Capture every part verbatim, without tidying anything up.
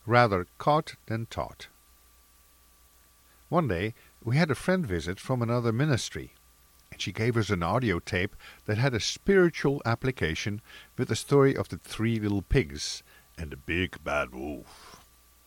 rather caught than taught. One day we had a friend visit from another ministry, and she gave us an audio tape that had a spiritual application with the story of the three little pigs and the big bad wolf.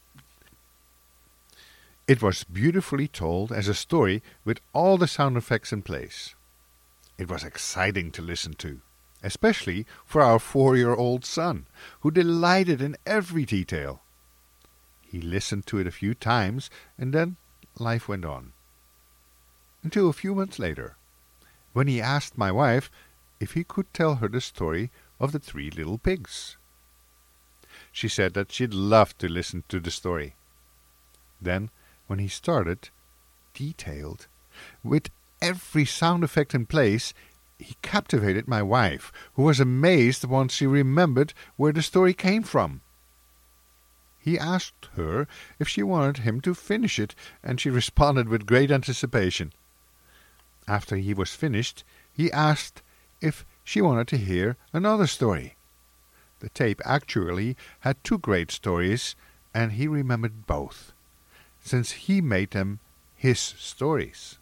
It was beautifully told as a story with all the sound effects in place. It was exciting to listen to, especially for our four-year-old son, who delighted in every detail. He listened to it a few times, and then life went on. Until a few months later, when he asked my wife if he could tell her the story of the three little pigs. She said that she'd love to listen to the story. Then, when he started, detailed, with every sound effect in place, he captivated my wife, who was amazed once she remembered where the story came from. He asked her if she wanted him to finish it, and she responded with great anticipation. After he was finished, he asked if she wanted to hear another story. The tape actually had two great stories, and he remembered both, since he made them his stories.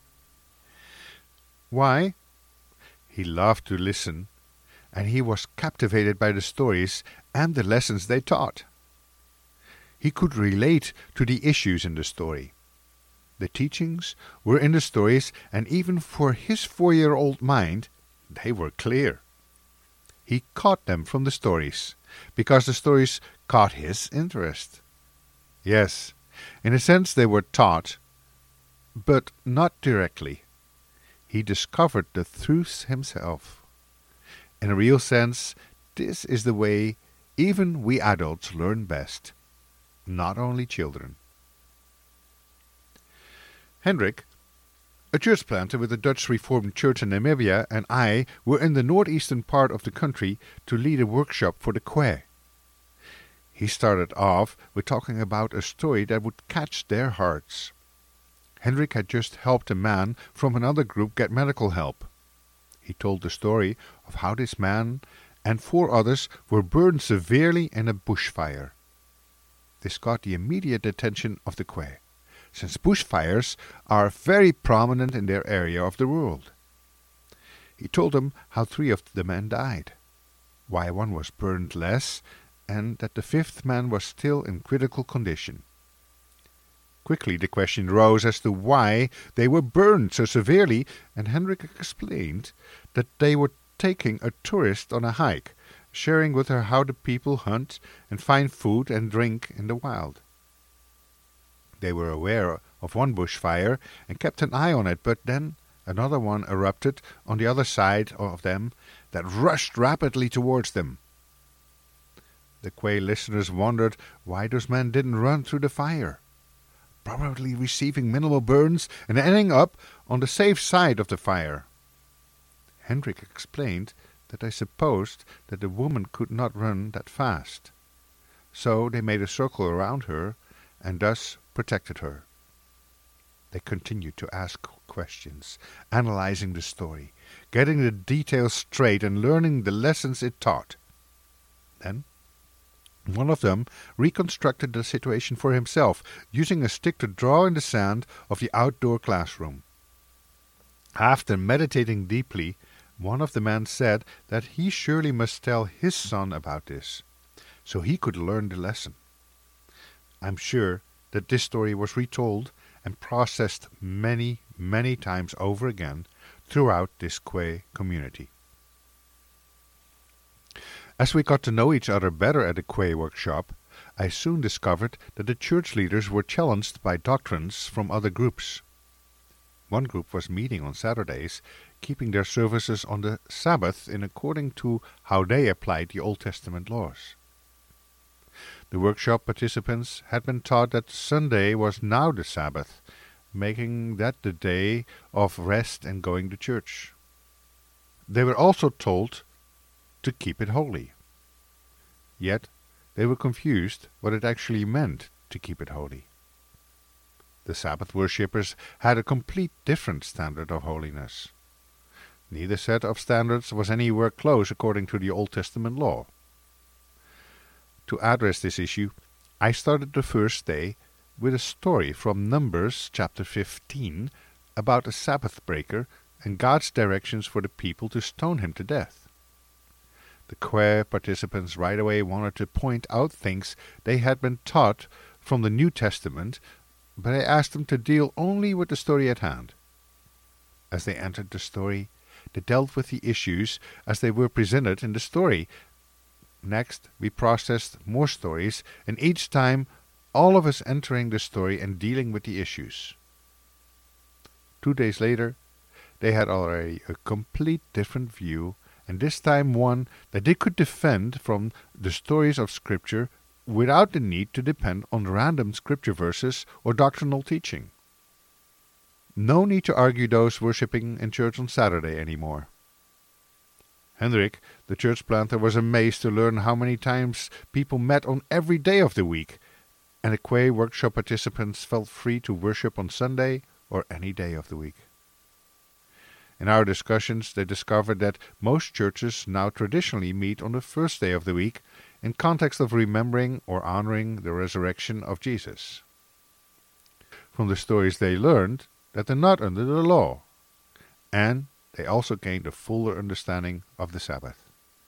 Why? He loved to listen, and he was captivated by the stories and the lessons they taught. He could relate to the issues in the story. The teachings were in the stories, and even for his four-year-old mind, they were clear. He caught them from the stories, because the stories caught his interest. Yes, in a sense they were taught, but not directly. He discovered the truths himself. In a real sense, this is the way even we adults learn best, not only children. Hendrik, a church planter with the Dutch Reformed Church in Namibia, and I were in the northeastern part of the country to lead a workshop for the Kwe. He started off with talking about a story that would catch their hearts. Hendrik had just helped a man from another group get medical help. He told the story of how this man and four others were burned severely in a bushfire. This got the immediate attention of the Kwe, since bushfires are very prominent in their area of the world. He told them how three of the men died, why one was burned less, and that the fifth man was still in critical condition. Quickly the question rose as to why they were burned so severely, and Hendrik explained that they were taking a tourist on a hike, sharing with her how the people hunt and find food and drink in the wild. They were aware of one bushfire and kept an eye on it, but then another one erupted on the other side of them that rushed rapidly towards them. The Kwe listeners wondered why those men didn't run through the fire, probably receiving minimal burns and ending up on the safe side of the fire. Hendrik explained that they supposed that the woman could not run that fast, so they made a circle around her and thus protected her. They continued to ask questions, analyzing the story, getting the details straight and learning the lessons it taught. Then one of them reconstructed the situation for himself, using a stick to draw in the sand of the outdoor classroom. After meditating deeply, one of the men said that he surely must tell his son about this, so he could learn the lesson. I'm sure that this story was retold and processed many, many times over again throughout this Kwe community. As we got to know each other better at the Kwe workshop, I soon discovered that the church leaders were challenged by doctrines from other groups. One group was meeting on Saturdays, keeping their services on the Sabbath in according to how they applied the Old Testament laws. The workshop participants had been taught that Sunday was now the Sabbath, making that the day of rest and going to church. They were also told to keep it holy. Yet they were confused what it actually meant to keep it holy. The Sabbath worshippers had a complete different standard of holiness. Neither set of standards was anywhere close according to the Old Testament law. To address this issue, I started the first day with a story from Numbers chapter fifteen about a Sabbath breaker and God's directions for the people to stone him to death. The choir participants right away wanted to point out things they had been taught from the New Testament, but I asked them to deal only with the story at hand. As they entered the story, they dealt with the issues as they were presented in the story. Next, we processed more stories, and each time all of us entering the story and dealing with the issues. Two days later, they had already a complete different view, and this time one that they could defend from the stories of Scripture without the need to depend on random Scripture verses or doctrinal teaching. No need to argue those worshipping in church on Saturday anymore. Hendrik, the church planter, was amazed to learn how many times people met on every day of the week, and the Quay workshop participants felt free to worship on Sunday or any day of the week. In our discussions, they discovered that most churches now traditionally meet on the first day of the week in context of remembering or honoring the resurrection of Jesus. From the stories they learned that they're not under the law, and they also gained a fuller understanding of the Sabbath.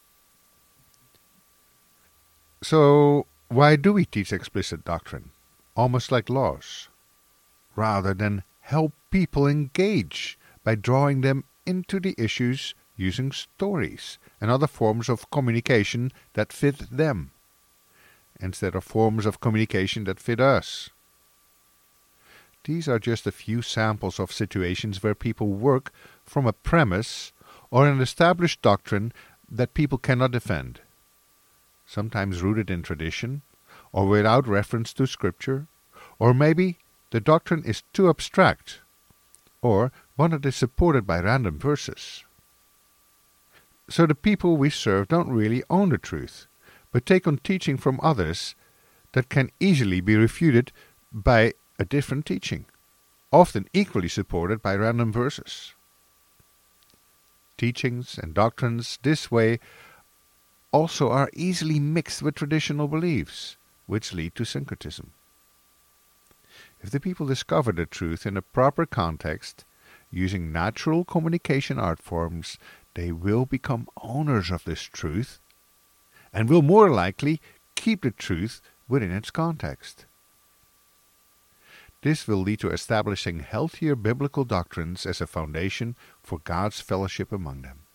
So, why do we teach explicit doctrine, almost like laws, rather than help people engage by drawing them into the issues using stories and other forms of communication that fit them, instead of forms of communication that fit us? These are just a few samples of situations where people work from a premise or an established doctrine that people cannot defend, sometimes rooted in tradition, or without reference to Scripture, or maybe the doctrine is too abstract, or one that is supported by random verses. So the people we serve don't really own the truth, but take on teaching from others that can easily be refuted by a different teaching, often equally supported by random verses. Teachings and doctrines this way also are easily mixed with traditional beliefs, which lead to syncretism. If the people discover the truth in a proper context, using natural communication art forms, they will become owners of this truth, and will more likely keep the truth within its context. This will lead to establishing healthier biblical doctrines as a foundation for God's fellowship among them.